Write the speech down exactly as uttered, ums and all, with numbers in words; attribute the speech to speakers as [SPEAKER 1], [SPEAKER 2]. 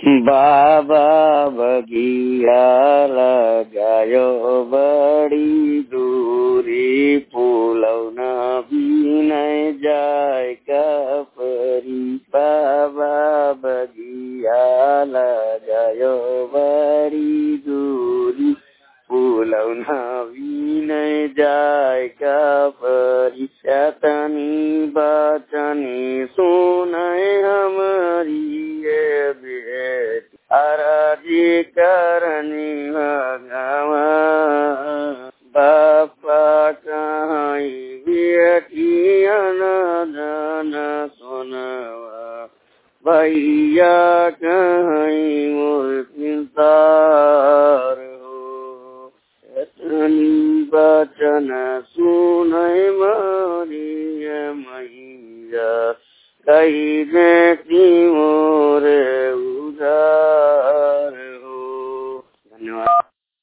[SPEAKER 1] बाबा बगिया लगायो बड़ी दूरी पुलौन बिनै जायका परी। बाबा बगिया लगायो बड़ी दूरी पुलौन बिनै जायका परी। शतनी बचनी सुनै हमारी ये बेटी अराजी करनी